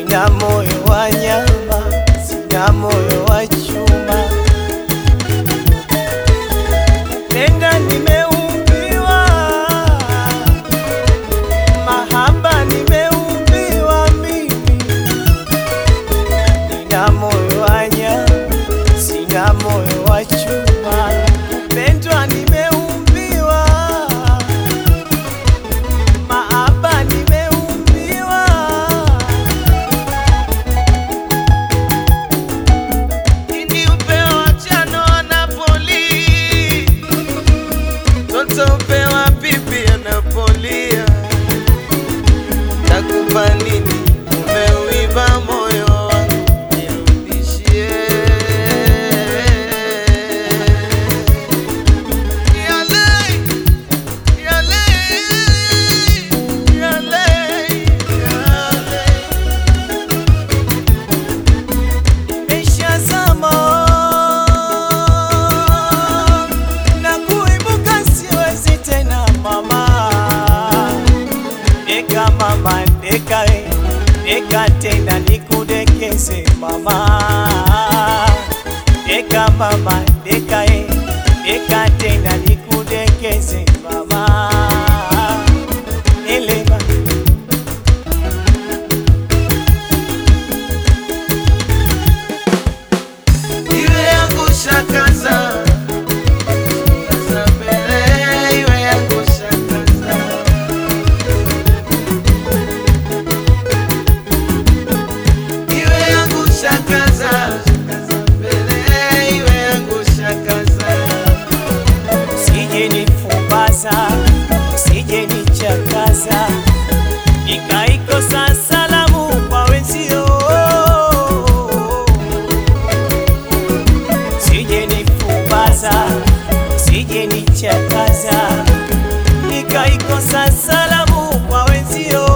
Sina moyo wa nyama, sina moyo wa chuma. Penda nimeumbiwa, mahaba nimeumbiwa mimi. Nina moyo wa nyama, sina moyo wa chuma. Pendwa nimeumbiwa, mahaba nimeumbiwa. Ini upewa chano Napoli, toto upewa pipi anapolia. Takupa nini? Umeuiba moyo wangu, nirudishie. Nimeshazama na kuibuka siwezi tena mama. Deka mama, deka deka tena nikudekeze mama. Deka mama, deka deka tena nikudekeze mama. Elema iwe yangu shakaza, iwe yangu shakaza. Iwe yangu shakaza, iwe yangu shakaza. Sije nifumbaza, sije nichakaza, nikaikosa salamu kwa wenzio. Sije nifumbaza, sije nichakaza, nikaikosa salamu kwa wenzio.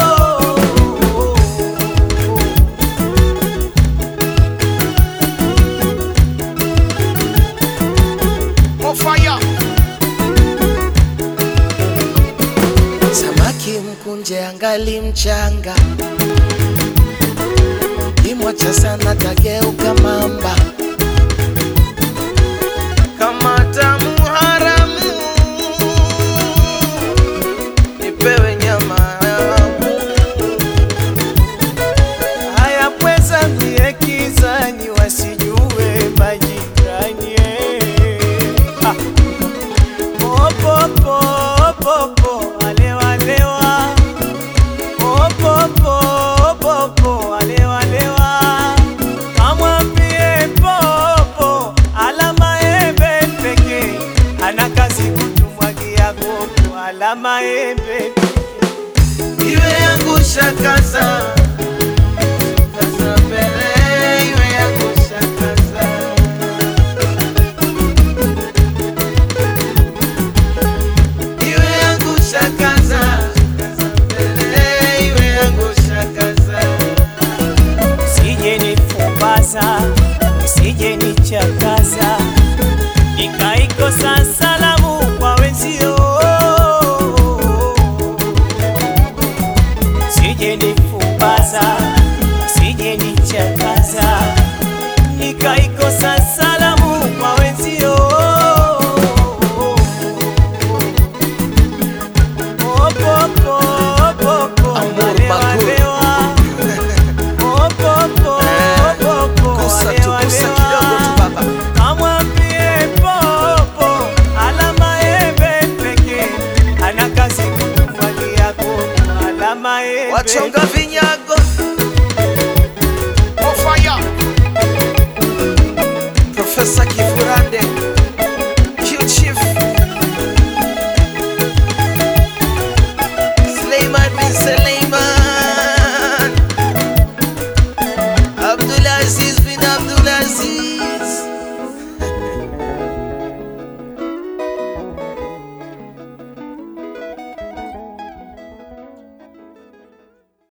Samaki mkunje angali mchanga, kimwacha sana tageuka mamba. Kama tamu haramu, nipewe nyama yangu. Haya pweza mie kizani, wasijue majirani. Popo popo alewa lewa, popo alewa lewa. Kamwambie popo alama embe peke, ana kazi kutumwagia koko alama embe. Iwe yangu shakaza, iwe yangu shakaza. Iwe yangu shakaza, iwe yangu shakaza. Sije nifumbaza, sije nichakaza, nikaikosa salamu kwa wenzio. Sije nifumbaza, sije nichakaza, nikaikosa